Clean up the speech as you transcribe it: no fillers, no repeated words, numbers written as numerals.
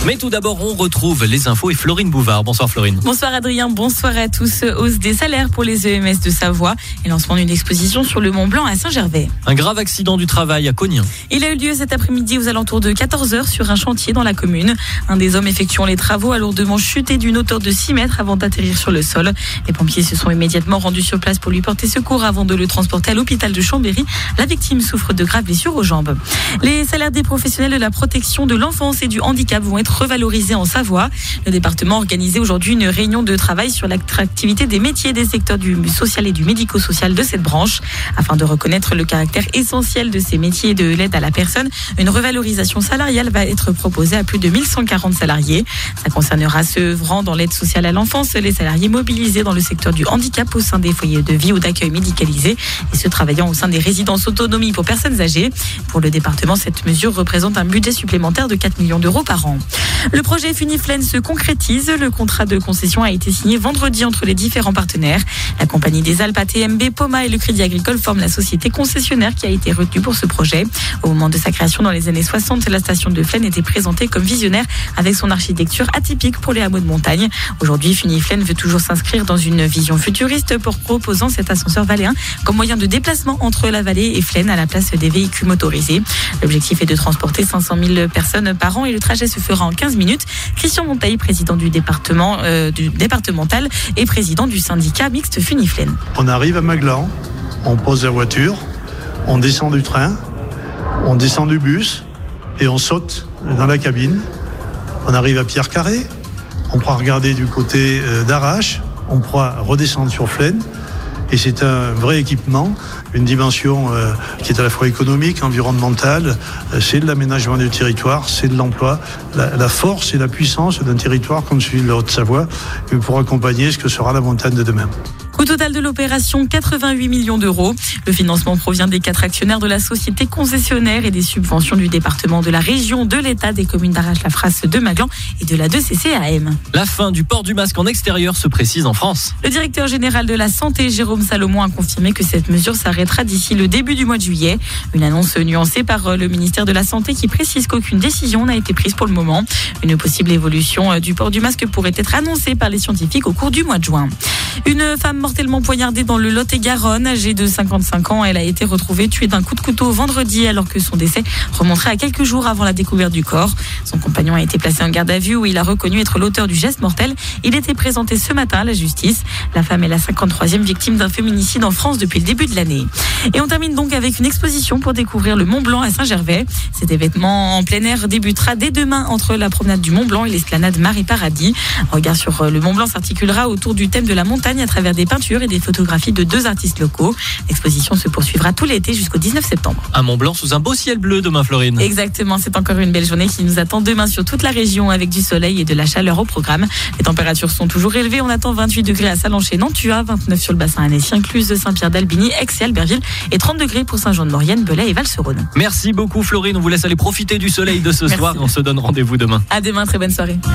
Mais tout d'abord, on retrouve les infos et Florine Bouvard. Bonsoir Florine. Bonsoir Adrien, bonsoir à tous. Hausse des salaires pour les EMS de Savoie et lancement d'une exposition sur le Mont Blanc à Saint-Gervais. Un grave accident du travail à Cognin. Il a eu lieu cet après-midi aux alentours de 14h sur un chantier dans la commune. Un des hommes effectuant les travaux a lourdement chuté d'une hauteur de 6 mètres avant d'atterrir sur le sol. Les pompiers se sont immédiatement rendus sur place pour lui porter secours avant de le transporter à l'hôpital de Chambéry. La victime souffre de graves blessures aux jambes. Les salaires des professionnels de la protection de l'enfance et du handicap vont être revalorisés en Savoie. Le département a organisé aujourd'hui une réunion de travail sur l'attractivité des métiers des secteurs du social et du médico-social de cette branche. Afin de reconnaître le caractère essentiel de ces métiers et de l'aide à la personne, une revalorisation salariale va être proposée à plus de 1140 salariés. Ça concernera ceux œuvrant dans l'aide sociale à l'enfance, les salariés mobilisés dans le secteur du handicap au sein des foyers de vie ou d'accueil médicalisés et ceux travaillant au sein des résidences autonomie pour personnes âgées. Pour le département, cette mesure représente un budget supplémentaire de 4 millions d'euros par an. Le projet Funiflen se concrétise. Le contrat de concession a été signé vendredi entre les différents partenaires. La compagnie des Alpes, ATMB, Poma et le Crédit Agricole forment la société concessionnaire qui a été retenue pour ce projet. Au moment de sa création dans les années 60, la station de Flaine était présentée comme visionnaire avec son architecture atypique pour les hameaux de montagne. Aujourd'hui, Funiflen veut toujours s'inscrire dans une vision futuriste pour proposant cet ascenseur valéen comme moyen de déplacement entre la vallée et Flaine à la place des véhicules motorisés. L'objectif est de transporter 500 000 personnes par an et le trajet se fera en 15 minutes. Christian Monteil, président du départemental et président du syndicat mixte Funiflen. On arrive à Maglan, on pose la voiture, on descend du train, on descend du bus et on saute dans la cabine. On arrive à Pierre-Carré, on pourra regarder du côté d'Arrache, on pourra redescendre sur Flaine. Et c'est un vrai équipement, une dimension qui est à la fois économique, environnementale, c'est de l'aménagement du territoire, c'est de l'emploi, la force et la puissance d'un territoire comme celui de la Haute-Savoie pour accompagner ce que sera la montagne de demain. Coût total de l'opération, 88 millions d'euros. Le financement provient des 4 actionnaires de la société concessionnaire et des subventions du département, de la région, de l'État, des communes d'Arrache-la-Frasse, de Maglan et de la 2CCAM. La fin du port du masque en extérieur se précise en France. Le directeur général de la Santé, Jérôme Salomon, a confirmé que cette mesure s'arrêtera d'ici le début du mois de juillet. Une annonce nuancée par le ministère de la Santé qui précise qu'aucune décision n'a été prise pour le moment. Une possible évolution du port du masque pourrait être annoncée par les scientifiques au cours du mois de juin. Une femme mortellement poignardée dans le Lot-et-Garonne, âgée de 55 ans. Elle a été retrouvée tuée d'un coup de couteau vendredi alors que son décès remonterait à quelques jours avant la découverte du corps. Son compagnon a été placé en garde à vue où il a reconnu être l'auteur du geste mortel. Il était présenté ce matin à la justice. La femme est la 53e victime d'un féminicide en France depuis le début de l'année. Et on termine donc avec une exposition pour découvrir le Mont Blanc à Saint-Gervais. Cet événement en plein air débutera dès demain entre la promenade du Mont Blanc et l'esplanade Marie-Paradis. Un regard sur le Mont Blanc s'articulera autour du thème de la montagne à travers des peintures et des photographies de 2 artistes locaux. L'exposition se poursuivra tout l'été jusqu'au 19 septembre. Un Mont Blanc sous un beau ciel bleu demain, Florine. Exactement, c'est encore une belle journée qui nous attend demain sur toute la région avec du soleil et de la chaleur au programme. Les températures sont toujours élevées. On attend 28 degrés à Sallanches et Nantua, 29 sur le bassin annécy incluse de Saint-Pierre-d'Albigny, Aix et Albertville et 30 degrés pour Saint-Jean-de-Maurienne, Belay et Val-sur-Rhône. Merci beaucoup Florine, on vous laisse aller profiter du soleil de ce soir et on se donne rendez-vous demain. À demain, très bonne soirée.